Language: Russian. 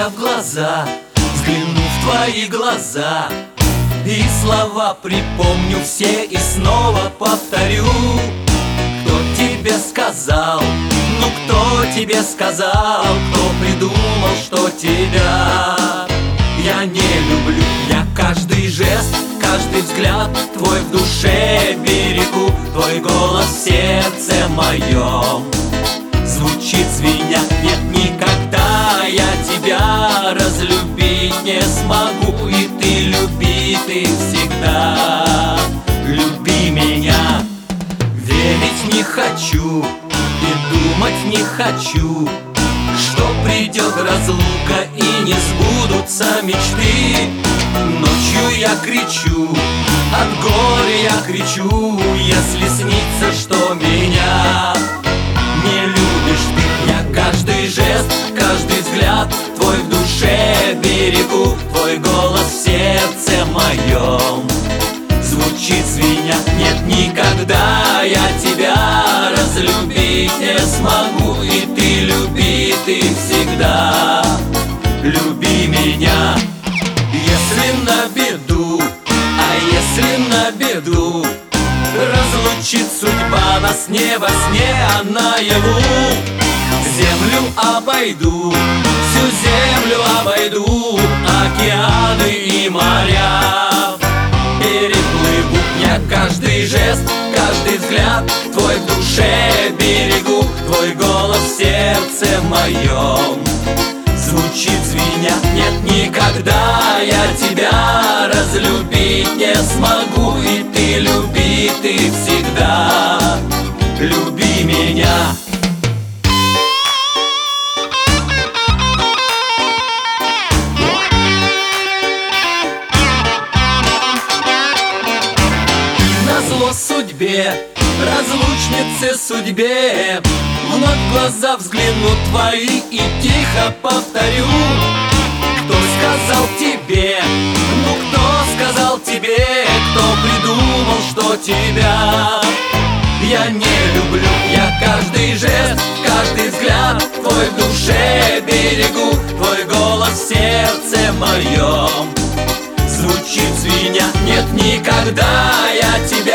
в глаза, взгляну в твои глаза, и слова припомню все и снова повторю. Кто тебе сказал, ну кто тебе сказал, кто придумал, что тебя я не люблю? Я каждый жест, каждый взгляд твой в душе берегу, твой голос в сердце моем звучит звеня. Нет, никогда я тебя разлюбить не смогу, и ты люби, ты всегда люби меня. Верить не хочу и думать не хочу, что придет разлука и не сбудутся мечты. Ночью я кричу, от горя я кричу, если снится, что меня не любишь ты. Я каждый жест, каждый взгляд твой в душе берегу, твой голос в сердце моем звучит звеня. Нет, никогда я тебя разлюбить не смогу, и ты люби, ты всегда люби меня. Если на беду, а если на беду разлучит судьба нас не во сне, а наяву, землю обойду, всю землю обойду, океаны и моря переплыву. Я каждый жест, каждый взгляд твой в душе берегу, твой голос в сердце моем звучит звеня. Нет, никогда я тебя разлюбить не смогу, и ты люби, ты всегда люби меня. Назло судьбе, разлучнице судьбе, вновь в глаза взгляну твои и тихо повторю. Кто сказал тебе, ну кто сказал тебе, кто придумал, что тебя я не люблю? Я каждый жест, каждый взгляд твой в душе берегу, твой голос в сердце моем звучит звеня. Нет, никогда я тебя